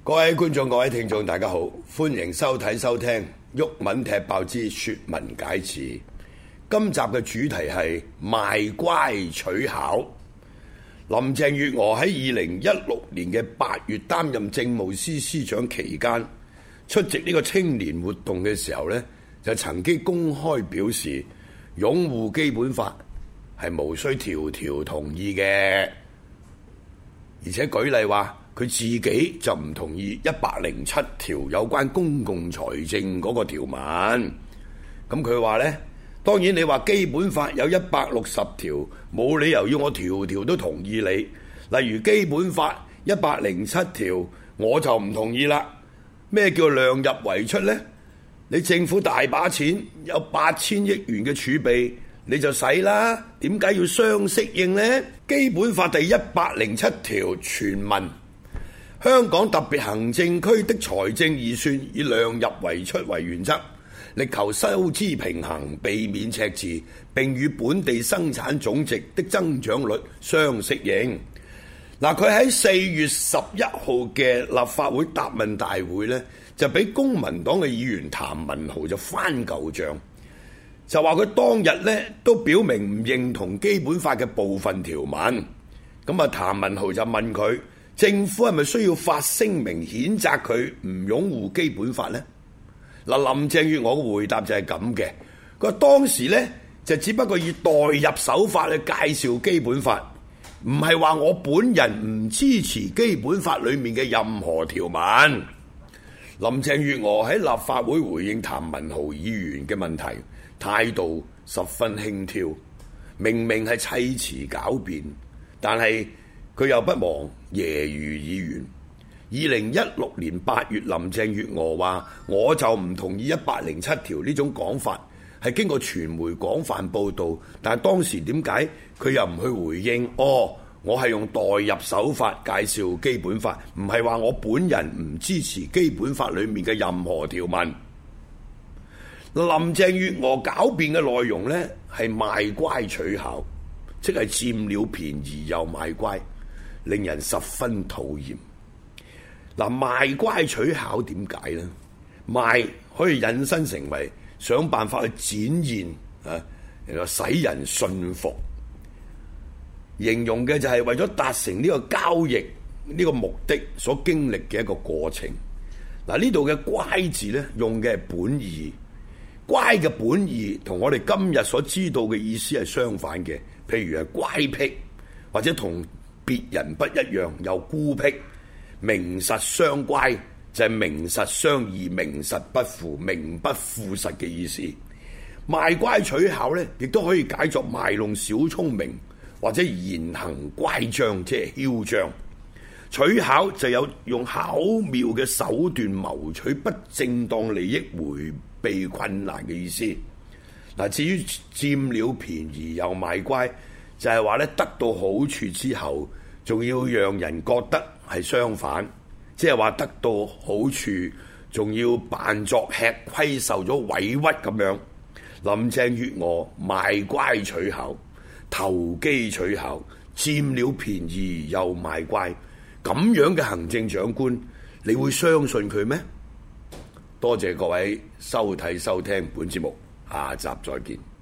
各位觀眾、各位聽眾，大家好，歡迎收睇、收聽《毓民踢爆之說文解字》。今集嘅主題係賣乖取巧。林鄭月娥喺2016年嘅8月擔任政務司司長期間，出席呢個青年活動嘅時候呢，就曾經公開表示擁護基本法係無需條條同意嘅，而且舉例話，佢自己就唔同意107條有關公共財政嗰個條文。咁佢話呢，當然你話基本法有160條，冇理由要我條條都同意你。例如基本法107條，我就唔同意啦。咩叫量入為出呢？你政府大把錢，有8000億元嘅儲備，你就使啦。點解要相適應呢？基本法第107條全文。香港特別行政區的財政預算以量入為出為原則，力求收支平衡，避免赤字，並與本地生產總值的增長率相適應。嗱，佢喺4月11號嘅立法會答問大會呢，就俾公民黨嘅議員譚文豪就翻舊賬，就話佢當日呢都表明唔認同基本法嘅部分條文。咁啊，譚文豪就問佢，政府係咪需要發聲明譴責佢唔擁護基本法呢？嗱，林鄭月娥嘅回答就係咁嘅，佢話當時呢，就只不過以代入手法去介紹基本法，唔係話我本人唔支持基本法裡面嘅任何條文。林鄭月娥喺立法會回應譚文豪議員嘅問題，態度十分輕佻，明明係砌詞狡辯，但係佢又不忘揶揄議員。2016年8月，林鄭月娥話：我就唔同意107條呢種講法，係經過傳媒廣泛報導。但係當時點解佢又唔去回應？我係用代入手法介紹基本法，唔係話我本人唔支持基本法裡面嘅任何條文。林鄭月娥狡辯嘅內容呢，係賣乖取巧，即係佔了便宜又賣乖，令人十分討厭。嗱，賣乖取巧點解呢？賣可以引申成為想辦法去展現然後使人信服，形容嘅就係為咗達成呢個交易呢個目的所經歷嘅一個過程。嗱，呢度嘅乖字呢，用嘅係本意，乖嘅本意同我哋今日所知道嘅意思係相反嘅。譬如係乖僻，或者同別人不一樣又孤僻。名實相乖就係名實相異，名實不符，名不副實嘅意思。賣乖取巧呢，亦都可以解作賣弄小聰明，或者言行乖張，即係囂張。取巧就有用巧妙嘅手段謀取不正當利益，迴避困難嘅意思。嗱，至於佔了便宜又賣乖，就係話咧，得到好處之後，仲要讓人覺得係相反，即係話得到好處，仲要扮作吃虧受咗委屈咁樣。林鄭月娥賣乖取巧，投機取巧，佔了便宜又賣乖，咁樣嘅行政長官，你會相信佢咩？多謝各位收睇收聽本節目，下集再見。